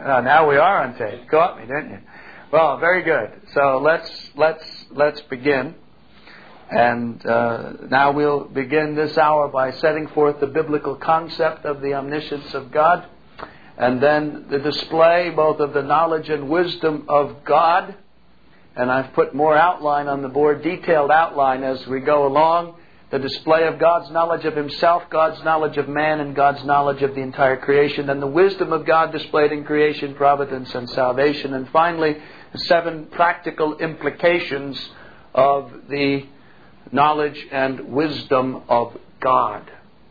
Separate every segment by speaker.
Speaker 1: Now we are on tape. Caught me, didn't you? Well, very good. So let's begin. And now we'll begin this hour by setting forth the biblical concept of the omniscience of God, and then the display both of the knowledge and wisdom of God. And I've put more outline on the board, detailed outline as we go along. The display of God's knowledge of Himself, God's knowledge of man, and God's knowledge of the entire creation. And the wisdom of God displayed in creation, providence, and salvation. And finally, the 7 practical implications of the knowledge and wisdom of God.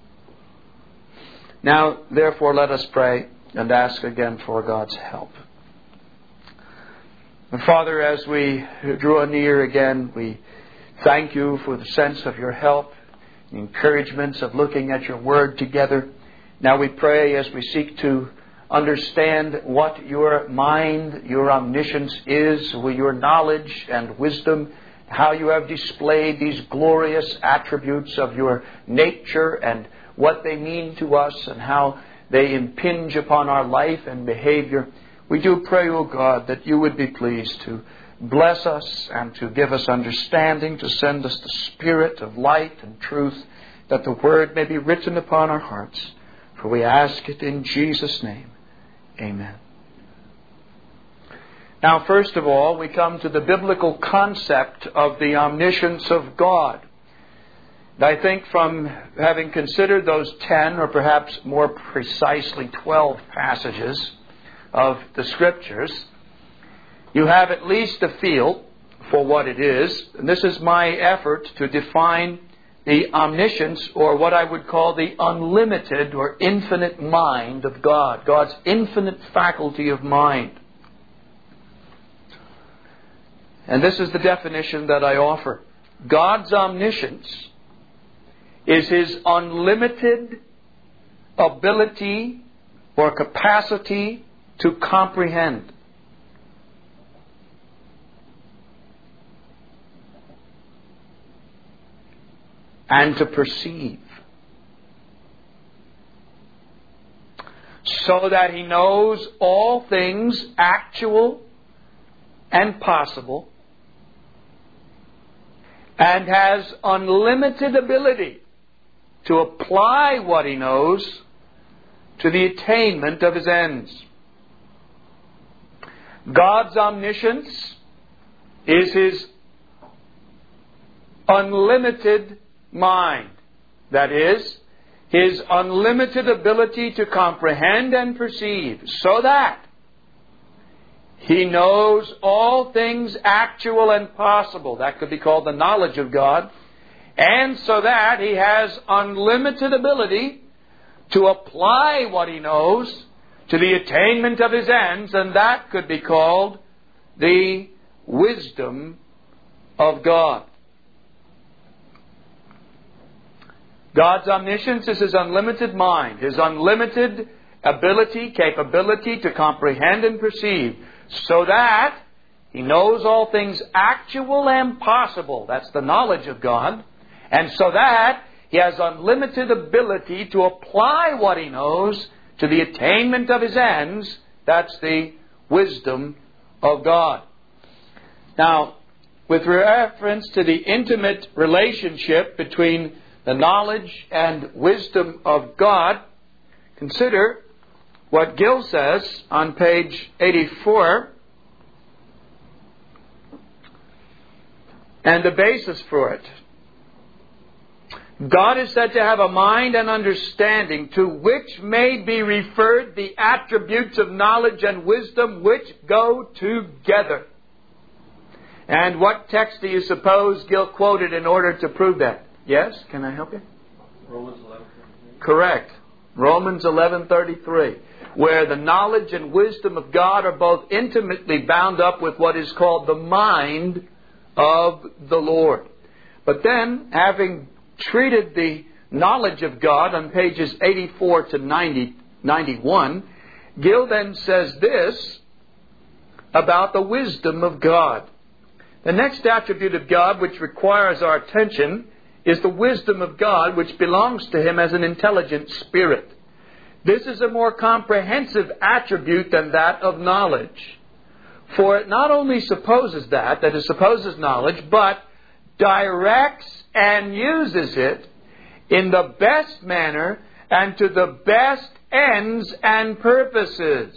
Speaker 1: Now, therefore, let us pray and ask again for God's help. And Father, as we draw near again, we thank You for the sense of Your help, the encouragements of looking at Your Word together. Now we pray as we seek to understand what Your mind, Your omniscience is, with Your knowledge and wisdom, how You have displayed these glorious attributes of Your nature and what they mean to us and how they impinge upon our life and behavior. We do pray, O God, that You would be pleased to bless us and to give us understanding, to send us the Spirit of light and truth, that the Word may be written upon our hearts. For we ask it in Jesus' name. Amen. Now, first of all, we come to the biblical concept of the omniscience of God. And I think from having considered those 10, or perhaps more precisely 12 passages of the Scriptures, you have at least a feel for what it is. And this is my effort to define the omniscience, or what I would call the unlimited or infinite mind of God, God's infinite faculty of mind. And this is the definition that I offer. God's omniscience is His unlimited ability or capacity to comprehend. And to perceive. So that He knows all things actual and possible, and has unlimited ability to apply what He knows to the attainment of His ends. God's omniscience is His unlimited mind. That is, His unlimited ability to comprehend and perceive, so that He knows all things actual and possible. That could be called the knowledge of God. And so that He has unlimited ability to apply what He knows to the attainment of His ends, and that could be called the wisdom of God. God's omniscience is His unlimited mind, His unlimited ability, capability to comprehend and perceive, so that He knows all things actual and possible. That's the knowledge of God. And so that He has unlimited ability to apply what He knows to the attainment of His ends. That's the wisdom of God. Now, with reference to the intimate relationship between the knowledge and wisdom of God, consider what Gill says on page 84 and the basis for it. God is said to have a mind and understanding, to which may be referred the attributes of knowledge and wisdom which go together. And what text do you suppose Gill quoted in order to prove that? Yes? Can I help you?
Speaker 2: Romans 11:33.
Speaker 1: Correct. Romans 11:33, where the knowledge and wisdom of God are both intimately bound up with what is called the mind of the Lord. But then, having treated the knowledge of God on pages 84 to 91, Gill then says this about the wisdom of God. The next attribute of God which requires our attention is the wisdom of God, which belongs to Him as an intelligent spirit. This is a more comprehensive attribute than that of knowledge. For it not only supposes that it supposes knowledge, but directs and uses it in the best manner and to the best ends and purposes.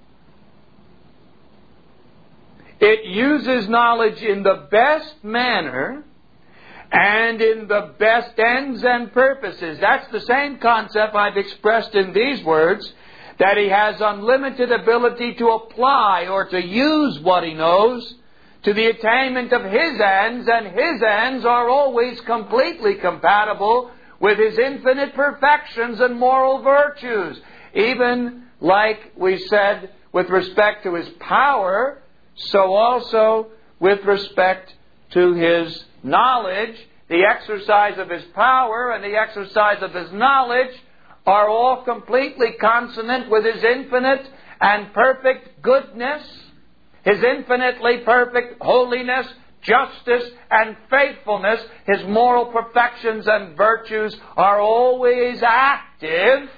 Speaker 1: It uses knowledge in the best manner and in the best ends and purposes. That's the same concept I've expressed in these words, that he has unlimited ability to apply or to use what he knows to the attainment of his ends, and his ends are always completely compatible with his infinite perfections and moral virtues. Even like we said with respect to his power, so also with respect to his knowledge, the exercise of his power and the exercise of his knowledge are all completely consonant with his infinite and perfect goodness, his infinitely perfect holiness, justice, and faithfulness. His moral perfections and virtues are always active,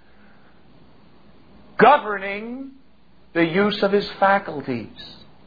Speaker 1: governing the use of his faculties.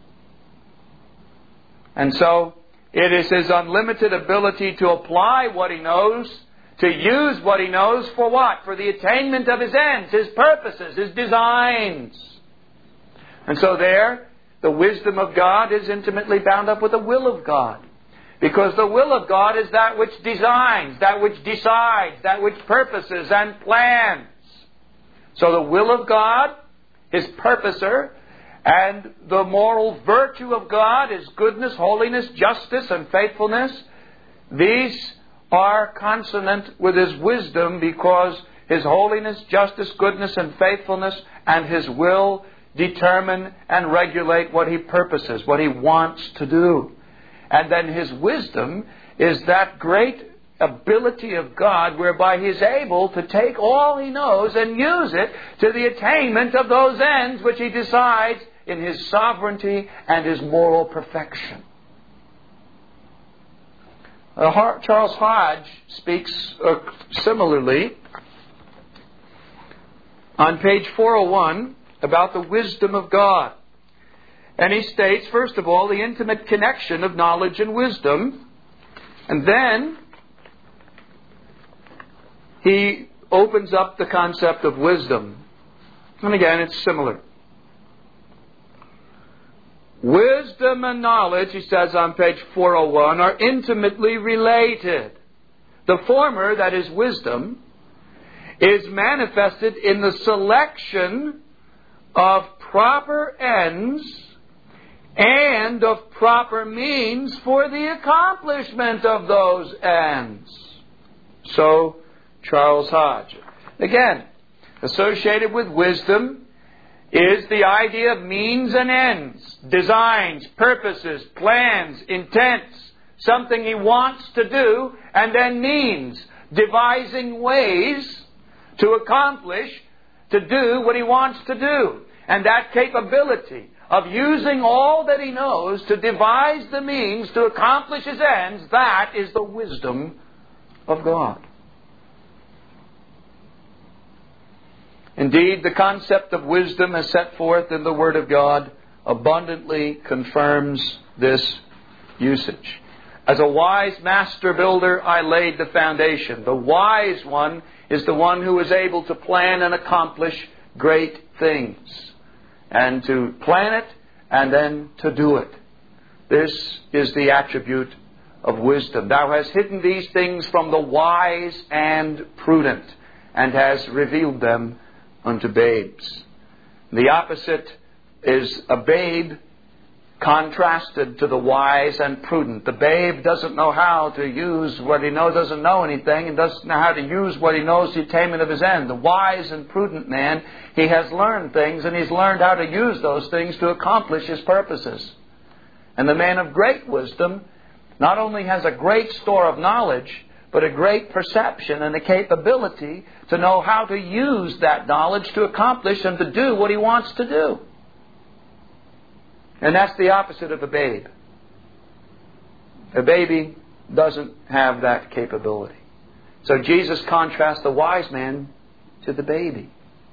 Speaker 1: And so, it is his unlimited ability to apply what he knows, to use what he knows for what? For the attainment of his ends, his purposes, his designs. And so there, the wisdom of God is intimately bound up with the will of God. Because the will of God is that which designs, that which decides, that which purposes and plans. So the will of God, his purposer, and the moral virtue of God is goodness, holiness, justice, and faithfulness. These are consonant with his wisdom because his holiness, justice, goodness, and faithfulness and his will determine and regulate what he purposes, what he wants to do. And then his wisdom is that great ability of God whereby he is able to take all he knows and use it to the attainment of those ends which he decides in his sovereignty and his moral perfection. Charles Hodge speaks similarly on page 401 about the wisdom of God. And he states, first of all, the intimate connection of knowledge and wisdom. And then he opens up the concept of wisdom. And again, it's similar. Wisdom and knowledge, he says on page 401, are intimately related. The former, that is wisdom, is manifested in the selection of proper ends and of proper means for the accomplishment of those ends. So, Charles Hodge. Again, associated with wisdom is the idea of means and ends, designs, purposes, plans, intents, something he wants to do, and then means, devising ways to accomplish, to do what he wants to do. And that capability of using all that he knows to devise the means to accomplish his ends, that is the wisdom of God. Indeed, the concept of wisdom as set forth in the Word of God abundantly confirms this usage. As a wise master builder, I laid the foundation. The wise one is the one who is able to plan and accomplish great things. And to plan it and then to do it. This is the attribute of wisdom. Thou hast hidden these things from the wise and prudent, and hast revealed them unto babes. The opposite is a babe contrasted to the wise and prudent. The babe doesn't know how to use what he knows, doesn't know anything, and doesn't know how to use what he knows to the attainment of his end. The wise and prudent man, he has learned things, and he's learned how to use those things to accomplish his purposes. And the man of great wisdom not only has a great store of knowledge, but a great perception and a capability to know how to use that knowledge to accomplish and to do what he wants to do. And that's the opposite of a babe. A baby doesn't have that capability. So Jesus contrasts the wise man to the baby.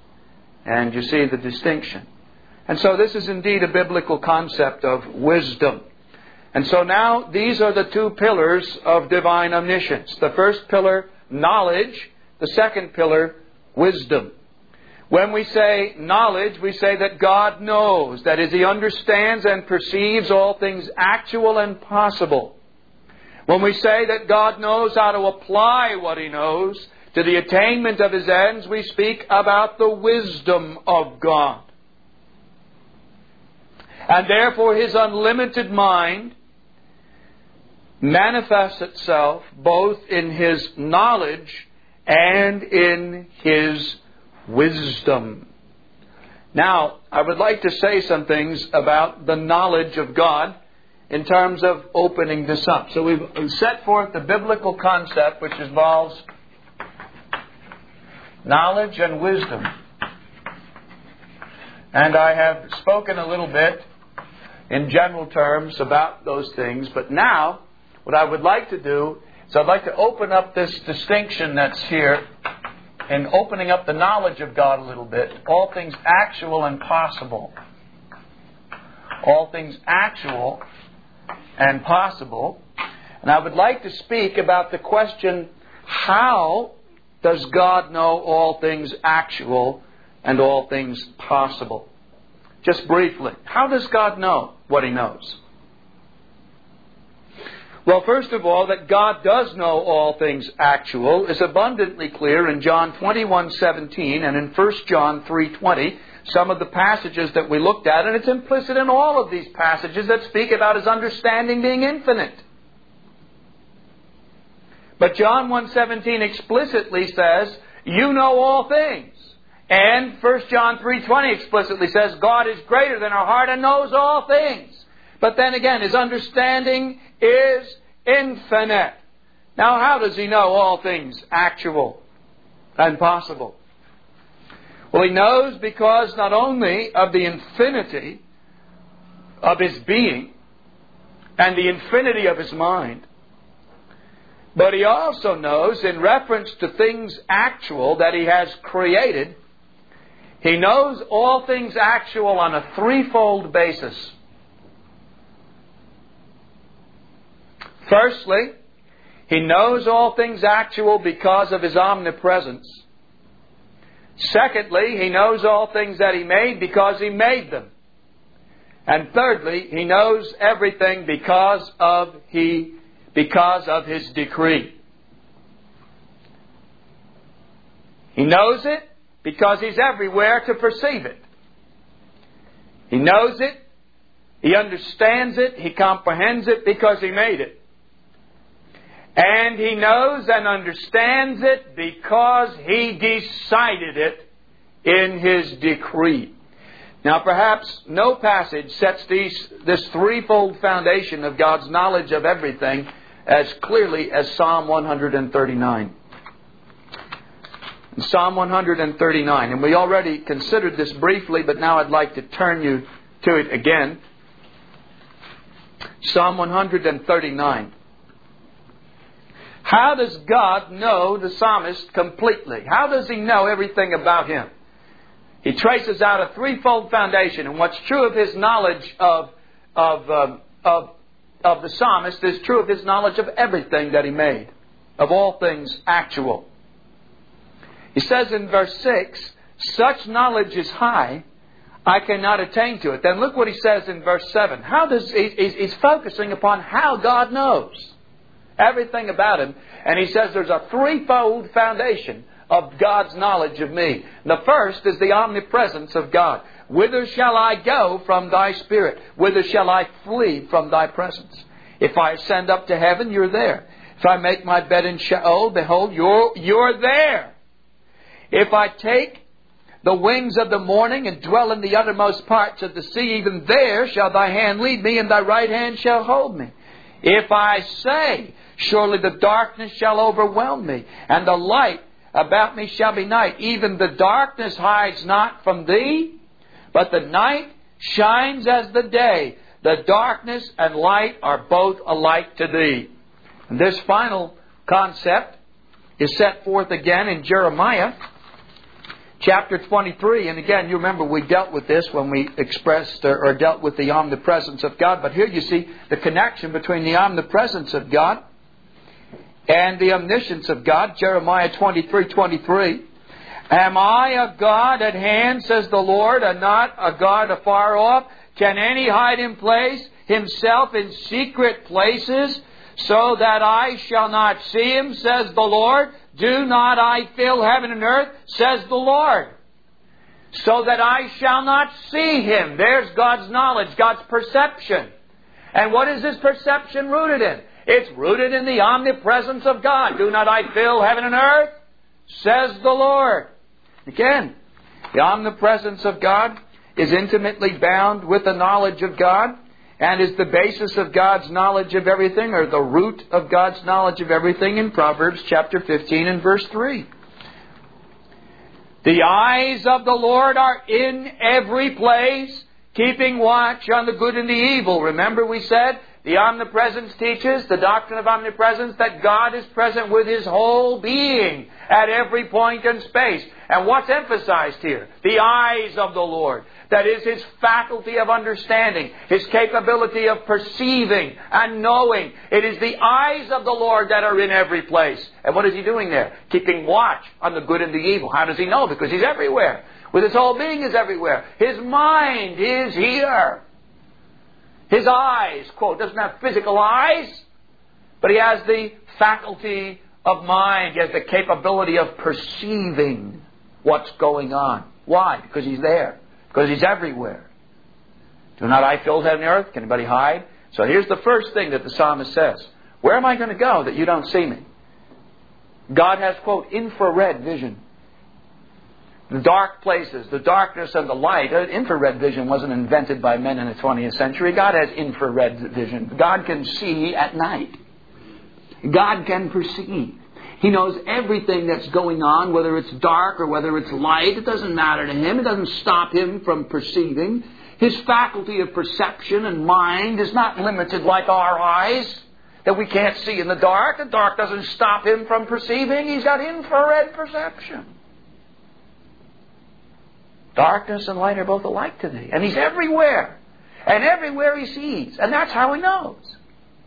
Speaker 1: And you see the distinction. And so this is indeed a biblical concept of wisdom. And so now these are the two pillars of divine omniscience. The first pillar, knowledge. The second pillar, wisdom. When we say knowledge, we say that God knows. That is, He understands and perceives all things actual and possible. When we say that God knows how to apply what He knows to the attainment of His ends, we speak about the wisdom of God. And therefore His unlimited mind manifests itself both in His knowledge and in His wisdom. Now, I would like to say some things about the knowledge of God in terms of opening this up. So we've set forth the biblical concept which involves knowledge and wisdom. And I have spoken a little bit in general terms about those things. But now, what I would like to do is I'd like to open up this distinction that's here and opening up the knowledge of God a little bit. All things actual and possible. All things actual and possible. And I would like to speak about the question, how does God know all things actual and all things possible? Just briefly, how does God know what He knows? Well, first of all, that God does know all things actual is abundantly clear in John 21:17 and in 1 John 3:20, some of the passages that we looked at, and it's implicit in all of these passages that speak about His understanding being infinite. But John 1:17 explicitly says, you know all things. And 1 John 3:20 explicitly says, God is greater than our heart and knows all things. But then again, His understanding is infinite. Now, how does He know all things actual and possible? Well, He knows because not only of the infinity of His being and the infinity of His mind, but He also knows in reference to things actual that He has created. He knows all things actual on a threefold basis. Firstly, He knows all things actual because of His omnipresence. Secondly, He knows all things that He made because He made them. And thirdly, He knows everything because of His decree. He knows it because He's everywhere to perceive it. He knows it, He understands it, He comprehends it because He made it. And He knows and understands it because He decided it in His decree. Now, perhaps no passage sets this threefold foundation of God's knowledge of everything as clearly as Psalm 139. Psalm 139. And we already considered this briefly, but now I'd like to turn you to it again. Psalm 139. How does God know the psalmist completely? How does He know everything about him? He traces out a threefold foundation, and what's true of his knowledge of the psalmist is true of his knowledge of everything that he made, of all things actual. He says in verse 6, such knowledge is high, I cannot attain to it. Then look what he says in verse 7. He's focusing upon how God knows everything about Him. And he says there's a threefold foundation of God's knowledge of me. The first is the omnipresence of God. Whither shall I go from Thy Spirit? Whither shall I flee from Thy presence? If I ascend up to heaven, You're there. If I make my bed in Sheol, behold, You're there. If I take the wings of the morning and dwell in the uttermost parts of the sea, even there shall Thy hand lead me, and Thy right hand shall hold me. If I say, surely the darkness shall overwhelm me, and the light about me shall be night. Even the darkness hides not from Thee, but the night shines as the day. The darkness and light are both alike to Thee. And this final concept is set forth again in Jeremiah chapter 23, and again, you remember we dealt with this when we expressed or dealt with the omnipresence of God. But here you see the connection between the omnipresence of God and the omniscience of God. Jeremiah 23:23. Am I a God at hand, says the Lord, and not a God afar off? Can any hide in place himself in secret places, so that I shall not see him, says the Lord? Do not I fill heaven and earth, says the Lord, so that I shall not see him. There's God's knowledge, God's perception. And what is this perception rooted in? It's rooted in the omnipresence of God. Do not I fill heaven and earth, says the Lord. Again, the omnipresence of God is intimately bound with the knowledge of God, and is the basis of God's knowledge of everything, or the root of God's knowledge of everything, in Proverbs chapter 15 and verse 3. The eyes of the Lord are in every place, keeping watch on the good and the evil. Remember we said the omnipresence teaches, the doctrine of omnipresence, that God is present with His whole being at every point in space. And what's emphasized here? The eyes of the Lord. That is His faculty of understanding, His capability of perceiving and knowing. It is the eyes of the Lord that are in every place. And what is He doing there? Keeping watch on the good and the evil. How does He know? Because He's everywhere. With His whole being is everywhere. His mind is here. His eyes, quote, doesn't have physical eyes, but He has the faculty of mind. He has the capability of perceiving what's going on. Why? Because He's there. Because He's everywhere. Do not I fill heaven and earth? Can anybody hide? So here's the first thing that the psalmist says. Where am I going to go that you don't see me? God has, quote, infrared vision. The dark places, the darkness and the light. Infrared vision wasn't invented by men in the 20th century. God has infrared vision. God can see at night. God can perceive. He knows everything that's going on, whether it's dark or whether it's light. It doesn't matter to Him. It doesn't stop Him from perceiving. His faculty of perception and mind is not limited like our eyes, that we can't see in the dark. The dark doesn't stop Him from perceiving. He's got infrared perception. Darkness and light are both alike to Thee. And He's everywhere. And everywhere He sees. And that's how He knows. Does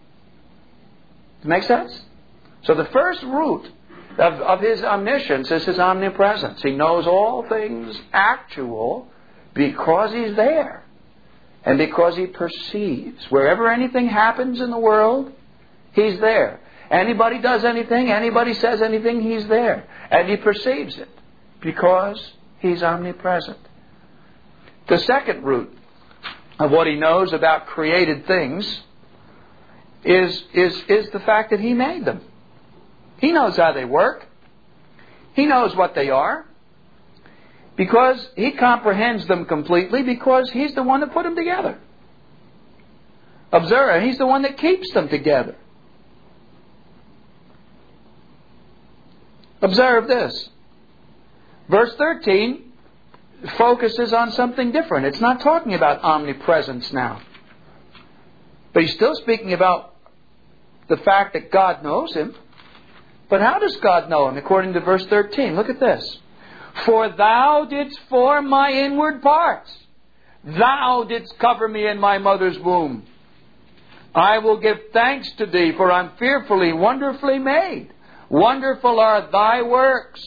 Speaker 1: it make sense? So the first root of His omniscience is His omnipresence. He knows all things actual because He's there. And because He perceives. Wherever anything happens in the world, He's there. Anybody does anything, anybody says anything, He's there. And He perceives it because He's omnipresent. The second root of what He knows about created things is the fact that He made them. He knows how they work. He knows what they are. Because He comprehends them completely, because He's the one that put them together. Observe, He's the one that keeps them together. Observe this. Verse 13 focuses on something different. It's not talking about omnipresence now. But He's still speaking about the fact that God knows Him. But how does God know Him? According to verse 13. Look at this. For Thou didst form my inward parts. Thou didst cover me in my mother's womb. I will give thanks to Thee, for I'm fearfully, wonderfully made. Wonderful are Thy works.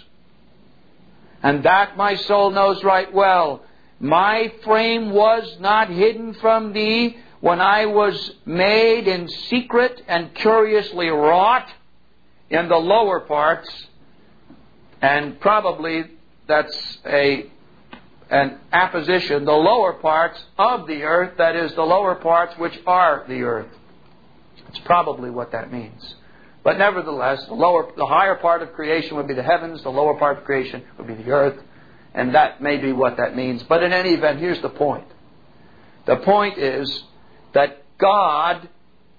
Speaker 1: And that my soul knows right well. My frame was not hidden from Thee when I was made in secret and curiously wrought in the lower parts. And probably that's an apposition, the lower parts of the earth, that is, the lower parts which are the earth. It's probably what that means. But nevertheless, the higher part of creation would be the heavens, the lower part of creation would be the earth, and that may be what that means. But in any event, here's the point. The point is that God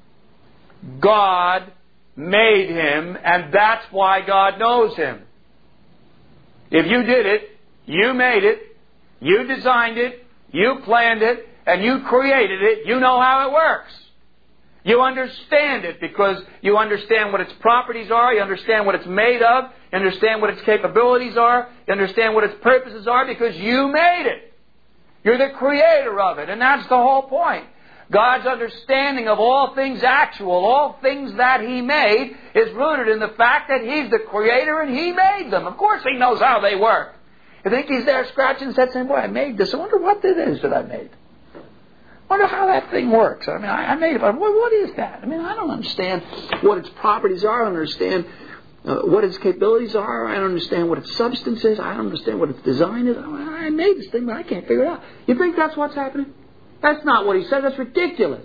Speaker 1: made him, and that's why God knows him. If you did it, you made it, you designed it, you planned it, and you created it, you know how it works. You understand it because you understand what its properties are, you understand what it's made of, you understand what its capabilities are, you understand what its purposes are because you made it. You're the creator of it, and that's the whole point. God's understanding of all things actual, all things that He made, is rooted in the fact that He's the creator and He made them. Of course He knows how they work. You think He's there scratching His head saying, boy, I made this. I wonder what it is that I made. I wonder how that thing works. I mean, I made it, but what is that? I mean, I don't understand what its properties are. I don't understand what its capabilities are. I don't understand what its substance is. I don't understand what its design is. I made this thing, but I can't figure it out. You think that's what's happening? That's not what He said. That's ridiculous.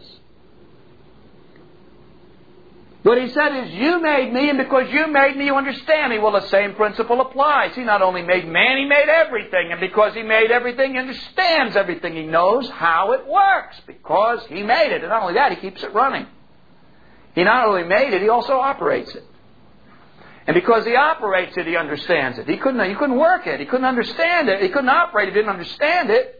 Speaker 1: What He said is, you made me, and because you made me, you understand me. Well, the same principle applies. He not only made man, He made everything. And because He made everything, He understands everything. He knows how it works because He made it. And not only that, He keeps it running. He not only made it, He also operates it. And because He operates it, He understands it. He couldn't work it. He couldn't understand it. He couldn't operate it. He didn't understand it.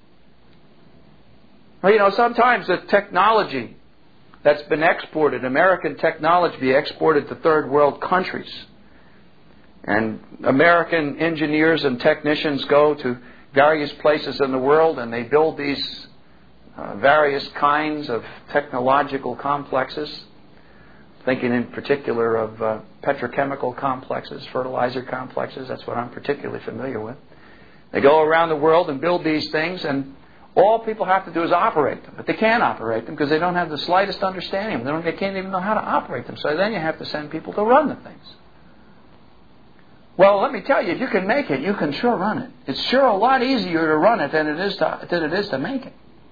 Speaker 1: Well, you know, sometimes the technology that's been exported, American technology, be exported to third world countries. And American engineers and technicians go to various places in the world and they build these various kinds of technological complexes. Thinking in particular of petrochemical complexes, fertilizer complexes. That's what I'm particularly familiar with. They go around the world and build these things, and all people have to do is operate them. But they can't operate them because they don't have the slightest understanding of them. They can't even know how to operate them. So then you have to send people to run the things. Well, let me tell you, if you can make it, you can sure run it. It's sure a lot easier to run it than it is to make it.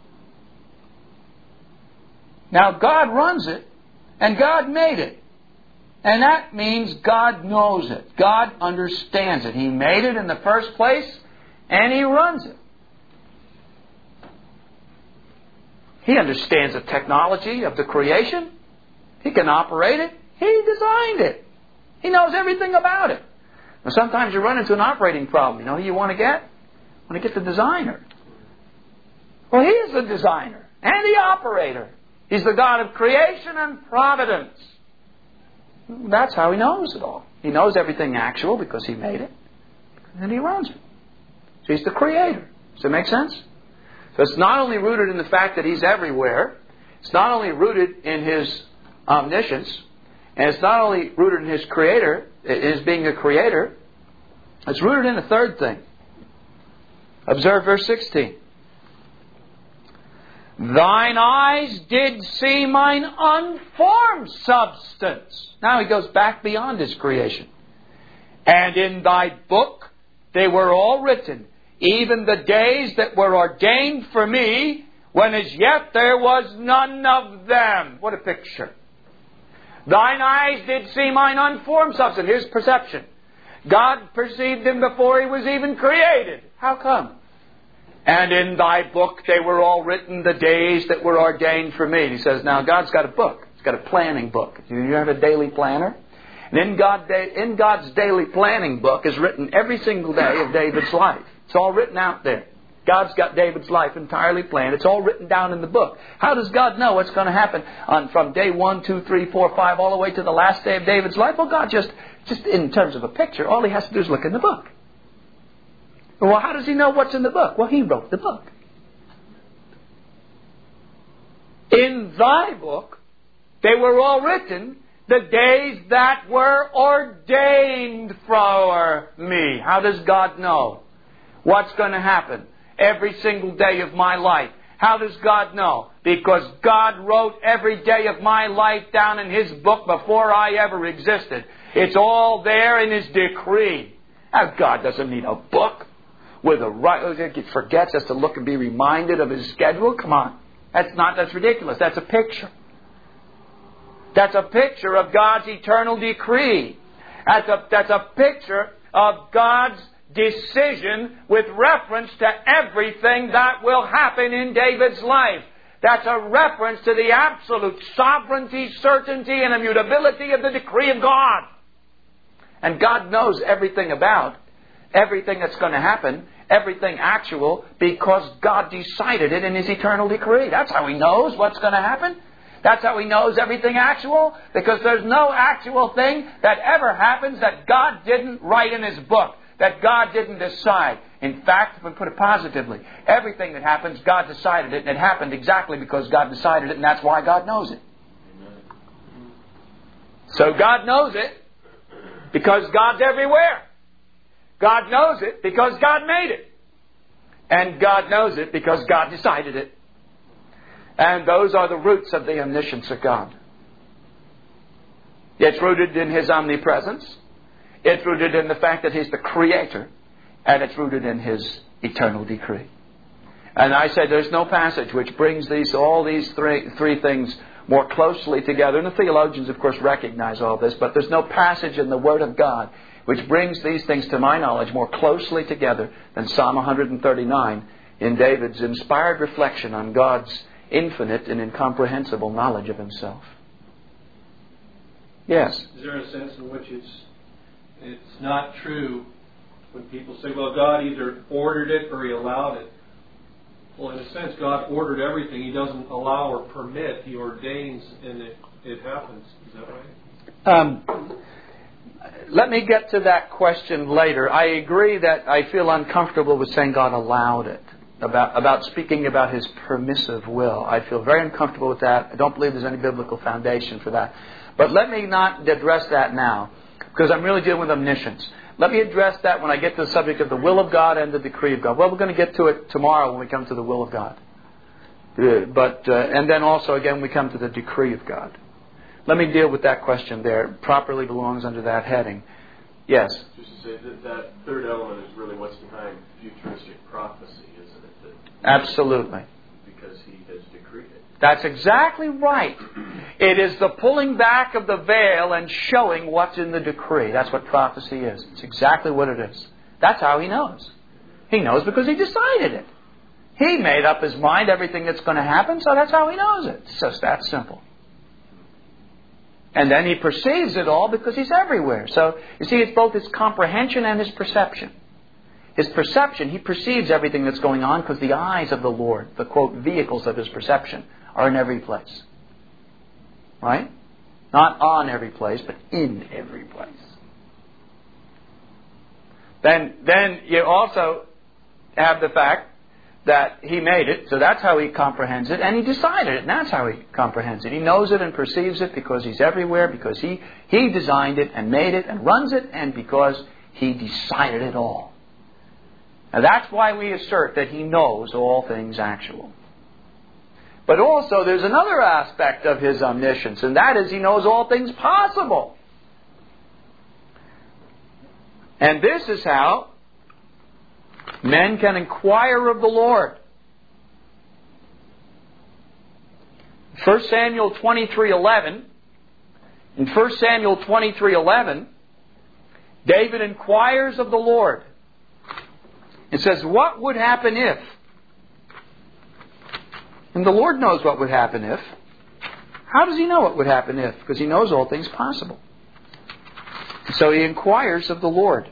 Speaker 1: Now, God runs it, and God made it. And that means God knows it. God understands it. He made it in the first place, and He runs it. He understands the technology of the creation. He can operate it. He designed it. He knows everything about it. Now, sometimes you run into an operating problem. You know who you want to get? You want to get the designer. Well, He is the designer and the operator. He's the God of creation and providence. That's how He knows it all. He knows everything actual because He made it. And He runs it. So He's the creator. Does that make sense? So it's not only rooted in the fact that He's everywhere. It's not only rooted in His omniscience. And it's not only rooted in His creator, His being a creator. It's rooted in a third thing. Observe verse 16. Thine eyes did see mine unformed substance. Now He goes back beyond His creation. And in Thy book they were all written, even the days that were ordained for me, when as yet there was none of them. What a picture. Thine eyes did see mine unformed substance. Here's perception. God perceived him before he was even created. How come? And in Thy book they were all written, the days that were ordained for me. He says, now God's got a book. He's got a planning book. You have a daily planner? And in God's daily planning book is written every single day of David's life. It's all written out there. God's got David's life entirely planned. It's all written down in the book. How does God know what's going to happen from day 1, 2, 3, 4, 5, all the way to the last day of David's life? Well, God just in terms of a picture, all He has to do is look in the book. Well, how does He know what's in the book? Well, He wrote the book. In Thy book, they were all written, the days that were ordained for me. How does God know what's going to happen every single day of my life? How does God know? Because God wrote every day of my life down in His book before I ever existed. It's all there in His decree. Now, God doesn't need a book with a right. He forgets us to look and be reminded of His schedule. Come on. That's ridiculous. That's a picture. That's a picture of God's eternal decree. That's a picture of God's decision with reference to everything that will happen in David's life. That's a reference to the absolute sovereignty, certainty, and immutability of the decree of God. And God knows everything about everything that's going to happen, everything actual, because God decided it in His eternal decree. That's how He knows what's going to happen. That's how He knows everything actual, because there's no actual thing that ever happens that God didn't write in His book, that God didn't decide. In fact, if we put it positively, everything that happens, God decided it, and it happened exactly because God decided it, and that's why God knows it. So God knows it because God's everywhere. God knows it because God made it. And God knows it because God decided it. And those are the roots of the omniscience of God. It's rooted in His omnipresence. It's rooted in the fact that He's the Creator. And it's rooted in His eternal decree. And I said there's no passage which brings all these three things more closely together. And the theologians, of course, recognize all this. But there's no passage in the Word of God which brings these things, to my knowledge, more closely together than Psalm 139 in David's inspired reflection on God's infinite and incomprehensible knowledge of Himself. Yes?
Speaker 2: Is there a sense in which it's not true when people say, well, God either ordered it or He allowed it? Well, in a sense, God ordered everything. He doesn't allow or permit. He ordains and it happens. Is that right?
Speaker 1: Let me get to that question later. I agree that I feel uncomfortable with saying God allowed it, about speaking about His permissive will. I feel very uncomfortable with that. I don't believe there's any biblical foundation for that. But let me not address that now, because I'm really dealing with omniscience. Let me address that when I get to the subject of the will of God and the decree of God. Well, we're going to get to it tomorrow when we come to the will of God. And then also, again, we come to the decree of God. Let me deal with that question there. It properly belongs under that heading. Yes?
Speaker 3: Just to say that third element is really what's behind futuristic prophecy, isn't it?
Speaker 1: Absolutely.
Speaker 3: Because He has decreed it.
Speaker 1: That's exactly right. It is the pulling back of the veil and showing what's in the decree. That's what prophecy is. It's exactly what it is. That's how He knows. He knows because He decided it. He made up His mind everything that's going to happen, so that's how He knows it. It's just that simple. And then He perceives it all because He's everywhere. So, you see, it's both His comprehension and His perception. His perception, He perceives everything that's going on because the eyes of the Lord, the, quote, vehicles of His perception, are in every place. Right? Not on every place, but in every place. Then you also have the fact that He made it, so that's how He comprehends it, and He decided it, and that's how He comprehends it. He knows it and perceives it because He's everywhere, because He designed it and made it and runs it, and because He decided it all. Now that's why we assert that He knows all things actual. But also there's another aspect of His omniscience, and that is He knows all things possible. And this is how men can inquire of the Lord. 1 Samuel 23:11. In 1 Samuel 23:11, David inquires of the Lord. It says, what would happen if? And the Lord knows what would happen if. How does He know what would happen if? Because He knows all things possible. So He inquires of the Lord.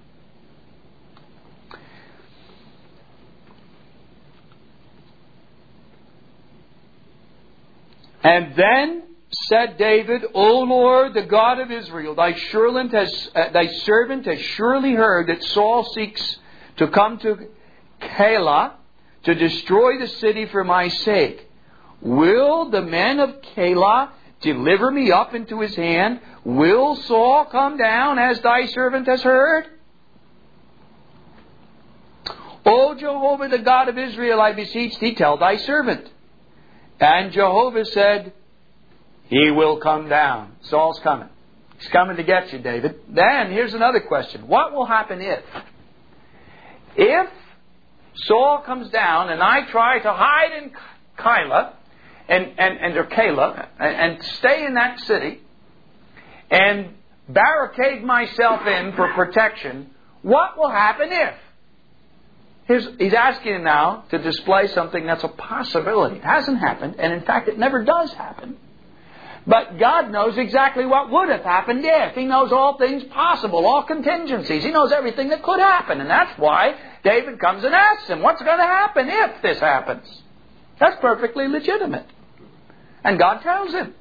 Speaker 1: And then said David, O Lord, the God of Israel, thy servant has surely heard that Saul seeks to come to Keilah to destroy the city for my sake. Will the men of Keilah deliver me up into his hand? Will Saul come down as thy servant has heard? O Jehovah, the God of Israel, I beseech thee, tell thy servant. And Jehovah said, He will come down. Saul's coming. He's coming to get you, David. Then, here's another question. What will happen if? If Saul comes down and I try to hide in Keilah and stay in that city and barricade myself in for protection, what will happen if? He's asking him now to display something that's a possibility. It hasn't happened, and in fact it never does happen. But God knows exactly what would have happened if. He knows all things possible, all contingencies. He knows everything that could happen, and that's why David comes and asks him, what's going to happen if this happens? That's perfectly legitimate. And God tells him.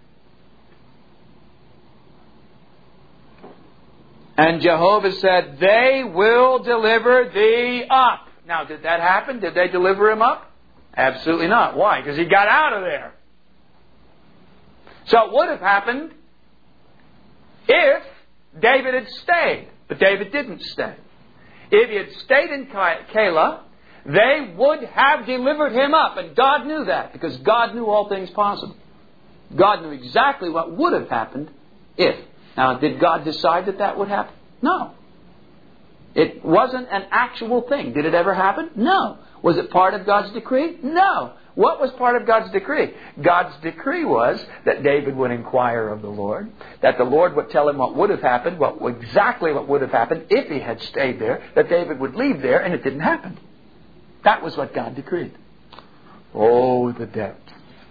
Speaker 1: And Jehovah said, they will deliver thee up. Now, did that happen? Did they deliver him up? Absolutely not. Why? Because he got out of there. So it would have happened if David had stayed. But David didn't stay. If he had stayed in Keilah, they would have delivered him up. And God knew that, because God knew all things possible. God knew exactly what would have happened if. Now, did God decide that that would happen? No. It wasn't an actual thing. Did it ever happen? No. Was it part of God's decree? No. What was part of God's decree? God's decree was that David would inquire of the Lord, that the Lord would tell him what would have happened, exactly what would have happened if he had stayed there, that David would leave there, and it didn't happen. That was what God decreed. Oh, the depth.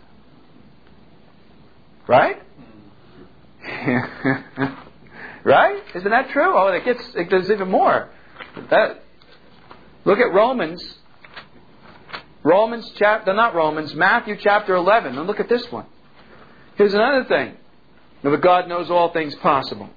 Speaker 1: Right? Right? Isn't that true? Oh, it goes even more. Look at Matthew chapter 11. And look at this one. Here's another thing. But God knows all things possible.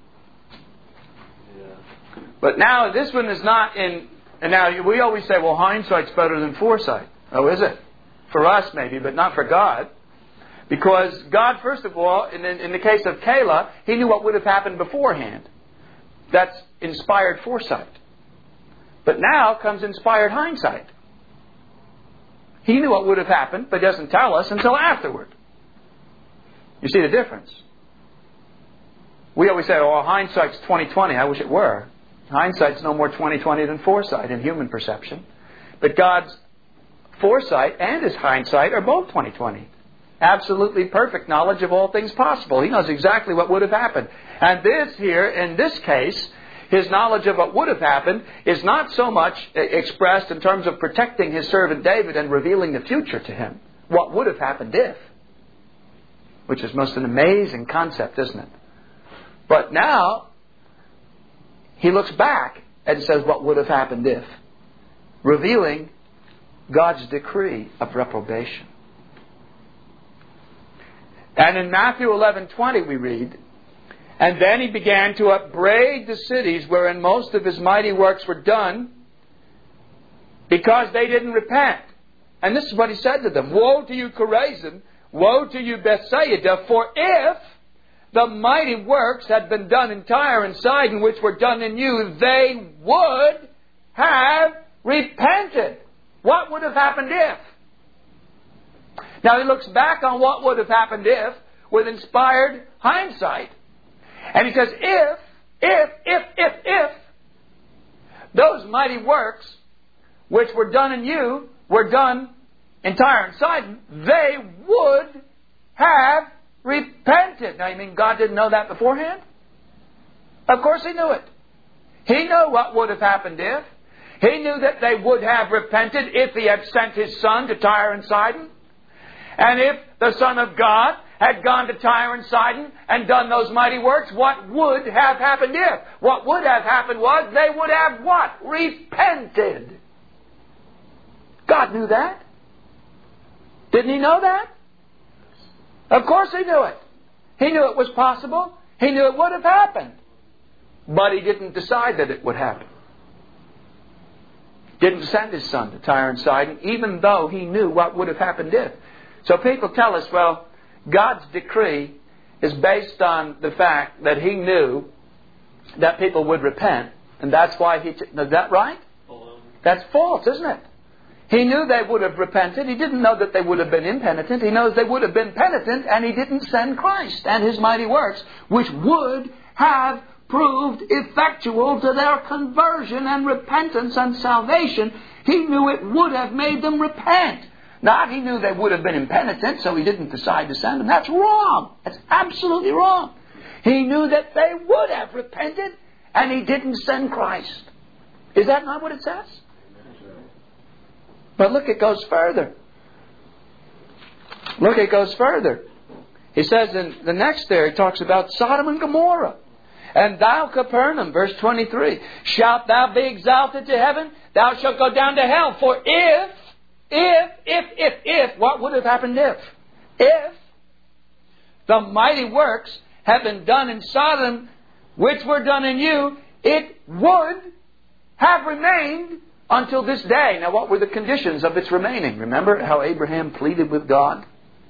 Speaker 1: Yeah. But now this one is not in... And now we always say, well, hindsight's better than foresight. Oh, is it? For us maybe, but not for God. Because God, first of all, in the case of Keilah, He knew what would have happened beforehand. That's inspired foresight. But now comes inspired hindsight. He knew what would have happened, but doesn't tell us until afterward. You see the difference? We always say, oh, hindsight's 20/20. I wish it were. Hindsight's no more 20/20 than foresight in human perception. But God's foresight and His hindsight are both 20/20. Absolutely perfect knowledge of all things possible. He knows exactly what would have happened. And this here, in this case, His knowledge of what would have happened is not so much expressed in terms of protecting His servant David and revealing the future to him. What would have happened if? Which is most an amazing concept, isn't it? But now, He looks back and says, what would have happened if? Revealing God's decree of reprobation. And in Matthew 11:20 we read, and then He began to upbraid the cities wherein most of His mighty works were done, because they didn't repent. And this is what He said to them. Woe to you, Chorazin! Woe to you, Bethsaida! For if the mighty works had been done in Tyre and Sidon, which were done in you, they would have repented. What would have happened if? Now He looks back on what would have happened if with inspired hindsight. And He says, if those mighty works which were done in you were done in Tyre and Sidon, they would have repented. Now you mean God didn't know that beforehand? Of course He knew it. He knew what would have happened if. He knew that they would have repented if He had sent His Son to Tyre and Sidon. And if the Son of God had gone to Tyre and Sidon and done those mighty works, what would have happened if? What would have happened was they would have what? Repented. God knew that. Didn't He know that? Of course He knew it. He knew it was possible. He knew it would have happened. But He didn't decide that it would happen. Didn't send His Son to Tyre and Sidon, even though He knew what would have happened if. So people tell us, well, God's decree is based on the fact that He knew that people would repent, and that's why He... Is that right? That's false, isn't it? He knew they would have repented. He didn't know that they would have been impenitent. He knows they would have been penitent, and He didn't send Christ and His mighty works, which would have proved effectual to their conversion and repentance and salvation. He knew it would have made them repent. Not He knew they would have been impenitent, so He didn't decide to send them. That's wrong. That's absolutely wrong. He knew that they would have repented, and He didn't send Christ. Is that not what it says? But look, it goes further. Look, it goes further. He says in the next there, He talks about Sodom and Gomorrah. And thou, Capernaum, verse 23, shalt thou be exalted to heaven? Thou shalt go down to hell. For if, what would have happened if? If the mighty works have been done in Sodom, which were done in you, it would have remained until this day. Now, what were the conditions of its remaining? Remember how Abraham pleaded with God?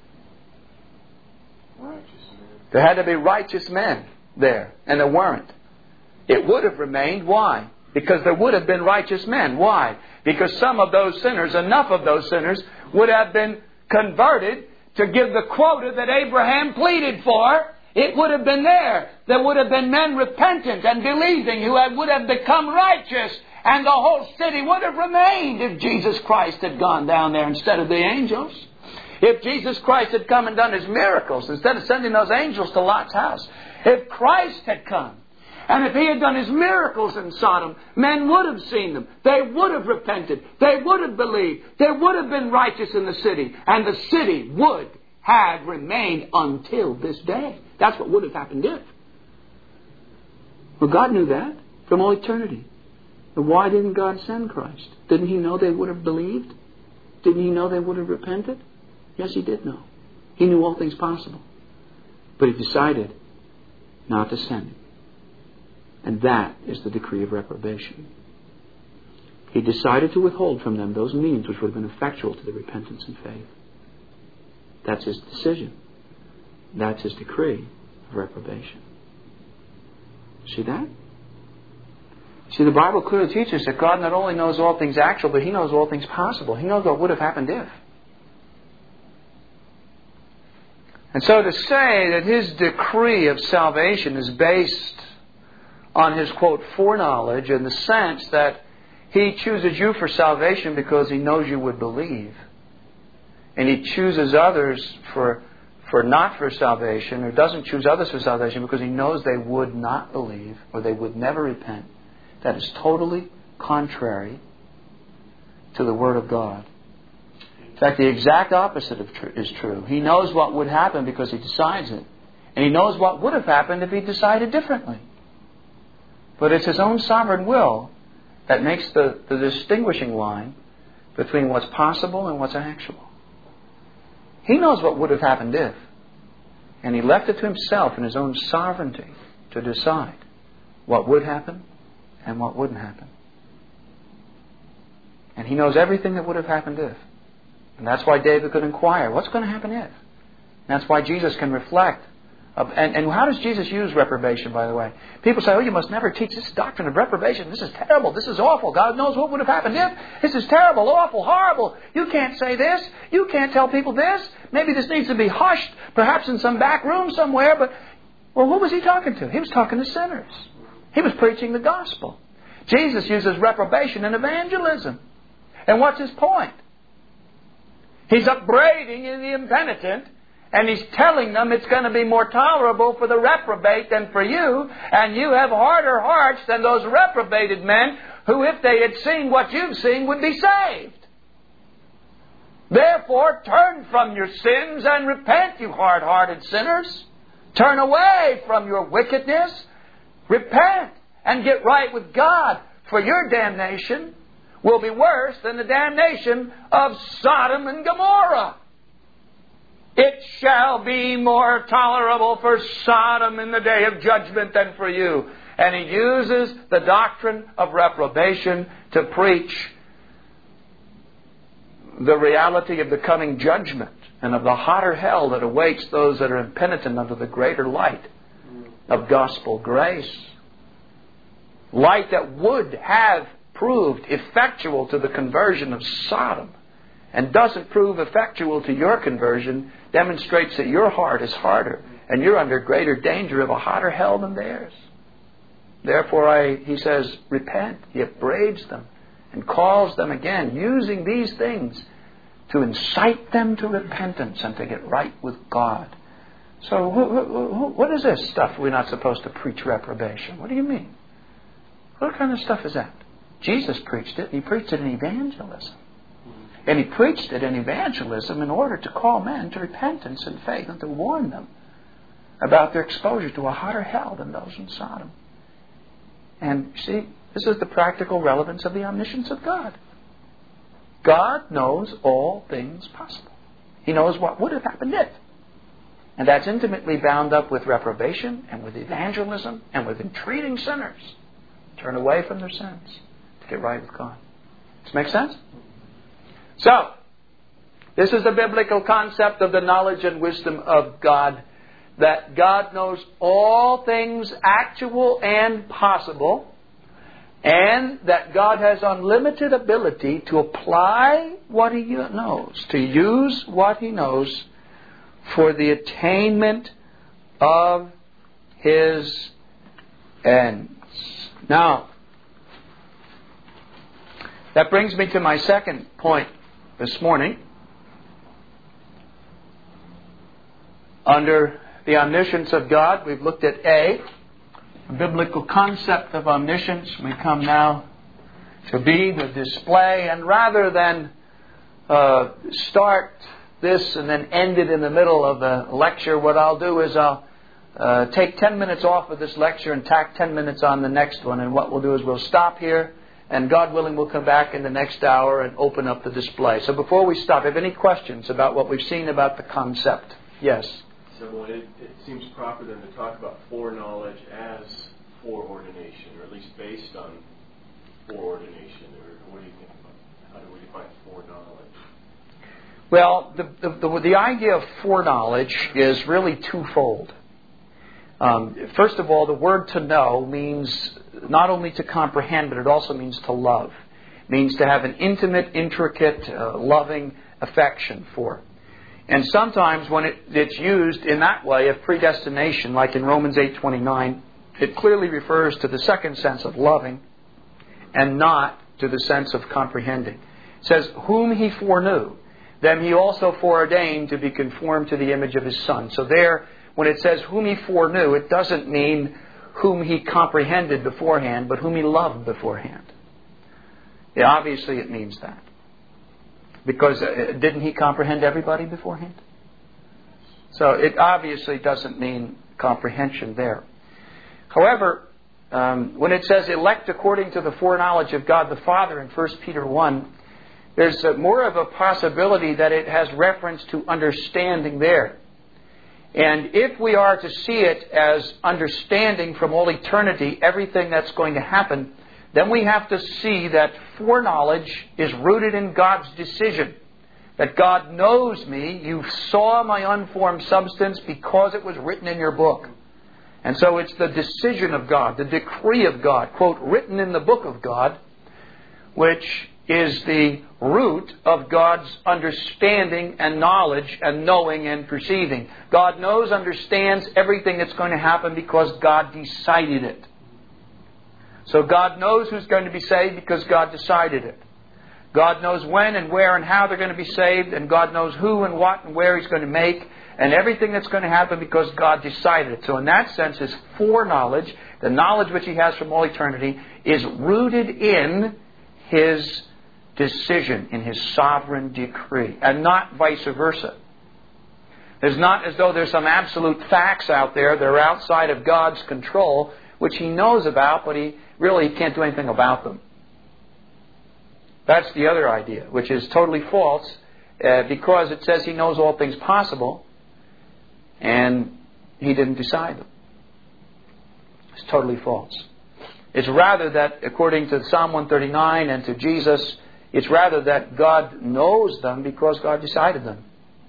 Speaker 1: There had to be righteous men there, and there weren't. It would have remained. Why? Because there would have been righteous men. Why? Because some of those sinners, enough of those sinners, would have been converted to give the quota that Abraham pleaded for. It would have been there. There would have been men repentant and believing who would have become righteous. And the whole city would have remained if Jesus Christ had gone down there instead of the angels. If Jesus Christ had come and done His miracles instead of sending those angels to Lot's house. If Christ had come and if He had done His miracles in Sodom, men would have seen them. They would have repented. They would have believed. There would have been righteous in the city. And the city would have remained until this day. That's what would have happened if. Well, God knew that from all eternity. But why didn't God send Christ? Didn't He know they would have believed? Didn't He know they would have repented? Yes, He did know. He knew all things possible. But He decided not to send Him. And that is the decree of reprobation. He decided to withhold from them those means which would have been effectual to their repentance and faith. That's His decision. That's His decree of reprobation. See that? See, the Bible clearly teaches that God not only knows all things actual, but He knows all things possible. He knows what would have happened if. And so to say that His decree of salvation is based on His, quote, foreknowledge in the sense that He chooses you for salvation because He knows you would believe. And He chooses others for not for salvation, or doesn't choose others for salvation because He knows they would not believe or they would never repent. That is totally contrary to the Word of God. In fact, the exact opposite is true. He knows what would happen because He decides it. And He knows what would have happened if He decided differently. But it's His own sovereign will that makes the distinguishing line between what's possible and what's actual. He knows what would have happened if. And He left it to Himself in His own sovereignty to decide what would happen and what wouldn't happen. And He knows everything that would have happened if. And that's why David could inquire, what's going to happen if? And that's why Jesus can reflect. And how does Jesus use reprobation, by the way? People say, oh, you must never teach this doctrine of reprobation. This is terrible. This is awful. God knows what would have happened if. This is terrible, awful, horrible. You can't say this. You can't tell people this. Maybe this needs to be hushed, perhaps in some back room somewhere. But, well, who was He talking to? He was talking to sinners. He was preaching the gospel. Jesus uses reprobation in evangelism. And what's His point? He's upbraiding the impenitent, and He's telling them it's going to be more tolerable for the reprobate than for you, and you have harder hearts than those reprobated men who, if they had seen what you've seen, would be saved. Therefore, turn from your sins and repent, you hard-hearted sinners. Turn away from your wickedness. Repent and get right with God, for your damnation will be worse than the damnation of Sodom and Gomorrah. It shall be more tolerable for Sodom in the day of judgment than for you. And He uses the doctrine of reprobation to preach the reality of the coming judgment and of the hotter hell that awaits those that are impenitent under the greater light of gospel grace. Light that would have proved effectual to the conversion of Sodom, and doesn't prove effectual to your conversion, demonstrates that your heart is harder and you're under greater danger of a hotter hell than theirs. Therefore, He says, repent. He upbraids them and calls them again, using these things to incite them to repentance and to get right with God. So what is this stuff we're not supposed to preach reprobation? What do you mean? What kind of stuff is that? Jesus preached it. He preached it in evangelism. And He preached it in evangelism in order to call men to repentance and faith and to warn them about their exposure to a hotter hell than those in Sodom. And see, this is the practical relevance of the omniscience of God. God knows all things possible. He knows what would have happened if. And that's intimately bound up with reprobation and with evangelism and with entreating sinners to turn away from their sins to get right with God. Does this make sense? So, this is the biblical concept of the knowledge and wisdom of God, that God knows all things actual and possible, and that God has unlimited ability to apply what He knows, to use what He knows for the attainment of His ends. Now, that brings me to my second point this morning. Under the omniscience of God, we've looked at A, a biblical concept of omniscience. We come now to B, the display. And rather than start this and then end it in the middle of the lecture, what I'll do is I'll take 10 minutes off of this lecture and tack 10 minutes on the next one. And what we'll do is we'll stop here, and God willing, we'll come back in the next hour and open up the display. So before we stop, have any questions about what we've seen about the concept? Yes?
Speaker 3: So it seems proper then to talk about foreknowledge as foreordination, or at least based on foreordination. Or what do you think about, how do we define foreknowledge?
Speaker 1: Well, the idea of foreknowledge is really twofold. First of all, the word to know means not only to comprehend, but it also means to love. It means to have an intimate, intricate, loving affection for. And sometimes when it's used in that way of predestination, like in Romans 8:29, it clearly refers to the second sense of loving and not to the sense of comprehending. It says, whom He foreknew, them He also foreordained to be conformed to the image of His Son. So there, when it says whom He foreknew, it doesn't mean whom He comprehended beforehand, but whom He loved beforehand. Yeah, obviously it means that. Because didn't He comprehend everybody beforehand? So it obviously doesn't mean comprehension there. However, when it says elect according to the foreknowledge of God the Father in 1 Peter 1, there's more of a possibility that it has reference to understanding there. And if we are to see it as understanding from all eternity everything that's going to happen, then we have to see that foreknowledge is rooted in God's decision. That God knows me. You saw my unformed substance because it was written in your book. And so it's the decision of God, the decree of God, quote, written in the book of God, which is the root of God's understanding and knowledge and knowing and perceiving. God knows, understands everything that's going to happen because God decided it. So God knows who's going to be saved because God decided it. God knows when and where and how they're going to be saved, and God knows who and what and where He's going to make, and everything that's going to happen because God decided it. So in that sense, His foreknowledge, the knowledge which He has from all eternity, is rooted in His decision, in His sovereign decree, and not vice versa. It's not as though there's some absolute facts out there that are outside of God's control, which He knows about, but He really can't do anything about them. That's the other idea, which is totally false, because it says He knows all things possible, and He didn't decide them. It's totally false. It's rather that, according to Psalm 139 and to Jesus, it's rather that God knows them because God decided them.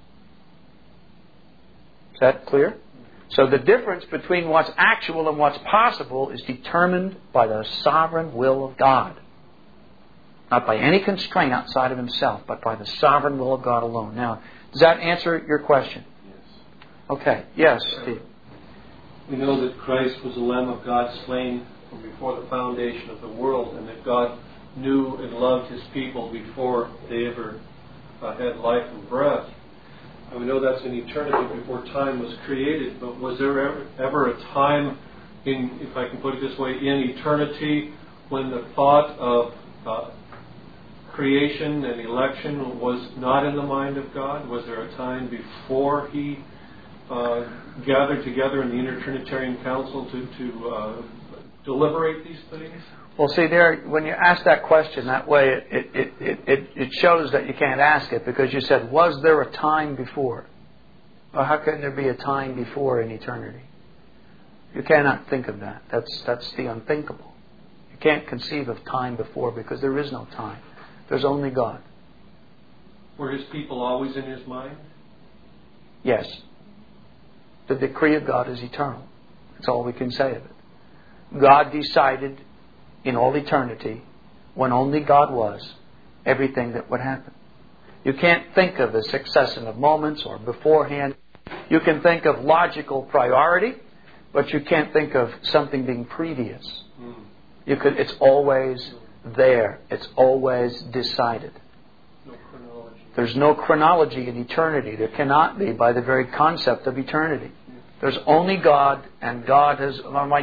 Speaker 1: Is that clear? So the difference between what's actual and what's possible is determined by the sovereign will of God. Not by any constraint outside of Himself, but by the sovereign will of God alone. Now, does that answer your question?
Speaker 3: Yes.
Speaker 1: Okay. Yes, Steve.
Speaker 2: We know that Christ was the Lamb of God slain from before the foundation of the world, and that God knew and loved His people before they ever had life and breath. And we know that's in eternity before time was created, but was there ever a time, if I can put it this way, in eternity when the thought of creation and election was not in the mind of God? Was there a time before He gathered together in the Intertrinitarian Council to deliberate these things?
Speaker 1: Well, see, there, when you ask that question that way, it shows that you can't ask it, because you said, was there a time before? Well, how can there be a time before an eternity? You cannot think of that. That's the unthinkable. You can't conceive of time before because there is no time. There's only God.
Speaker 2: Were His people always in His mind?
Speaker 1: Yes. The decree of God is eternal. That's all we can say of it. God decided in all eternity, when only God was, everything that would happen. You can't think of a succession of moments or beforehand. You can think of logical priority, but you can't think of something being previous. It's always there. It's always decided.
Speaker 2: No chronology.
Speaker 1: There's no chronology in eternity. There cannot be by the very concept of eternity. There's only God, and God has...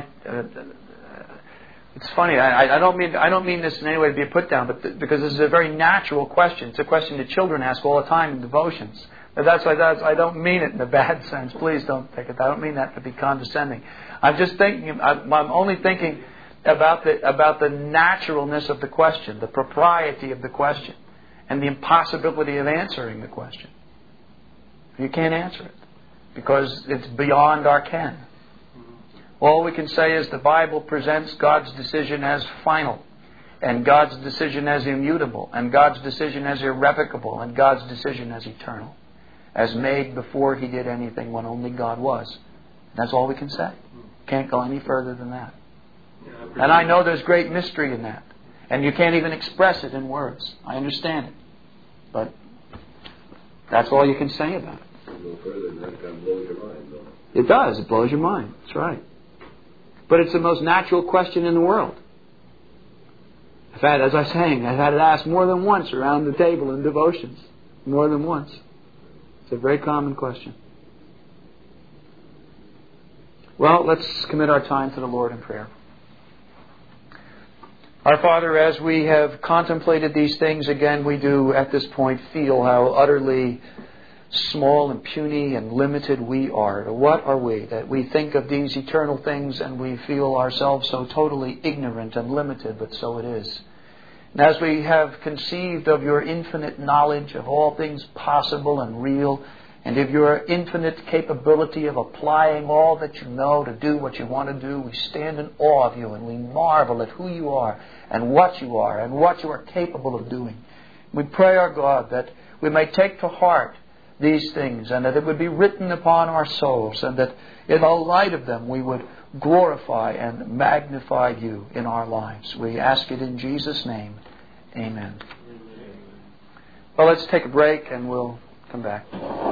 Speaker 1: It's funny. I don't mean this in any way to be a put down, but because this is a very natural question. It's a question that children ask all the time in devotions. But I don't mean it in a bad sense. Please don't take it. I don't mean that to be condescending. I'm just thinking. I'm only thinking about the naturalness of the question, the propriety of the question, and the impossibility of answering the question. You can't answer it because it's beyond our ken. All we can say is the Bible presents God's decision as final, and God's decision as immutable, and God's decision as irrevocable, and God's decision as eternal, as made before He did anything when only God was. That's all we can say. Can't go any further than that. And I know there's great mystery in that, and you can't even express it in words. I understand it, but that's all you can say about it.
Speaker 4: No further than that, kind of blows your mind, though.
Speaker 1: It does. It blows your mind. That's right. But it's the most natural question in the world. As I was saying, I've had it asked more than once around the table in devotions. More than once. It's a very common question. Well, let's commit our time to the Lord in prayer. Our Father, as we have contemplated these things, again, we do at this point feel how utterly small and puny and limited we are. What are we that we think of these eternal things and we feel ourselves so totally ignorant and limited, but so it is. And as we have conceived of your infinite knowledge of all things possible and real, and of your infinite capability of applying all that you know to do what you want to do, we stand in awe of you and we marvel at who you are and what you are capable of doing. We pray, our God, that we may take to heart these things, and that it would be written upon our souls, and that in the light of them we would glorify and magnify you in our lives. We ask it in Jesus' name. Amen. Well, let's take a break and we'll come back.